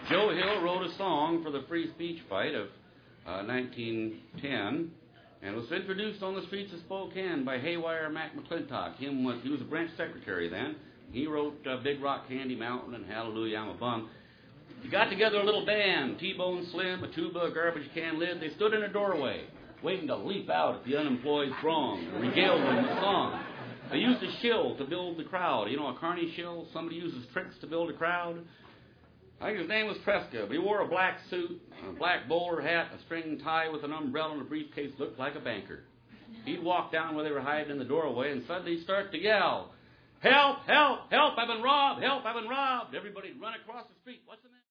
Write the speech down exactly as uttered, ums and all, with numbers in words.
Joe Hill wrote a song for the free speech fight of uh, nineteen ten, and was introduced on the streets of Spokane by Haywire Mac McClintock. Him was, he was a branch secretary then. He wrote uh, Big Rock Candy Mountain and Hallelujah I'm a Bum. He got together a little band, T-Bone Slim, a tuba, a garbage can lid. They stood in a doorway, waiting to leap out at the unemployed throng and regale them with song. They used a shill to build the crowd. You know, a carny shill, somebody uses tricks to build a crowd. I think his name was Tresca, but he wore a black suit, a black bowler hat, a string tie with an umbrella and a briefcase, looked like a banker. He'd walk down where they were hiding in the doorway, and suddenly he'd start to yell, "Help, help, help, I've been robbed, help, I've been robbed." Everybody'd run across the street. What's the matter?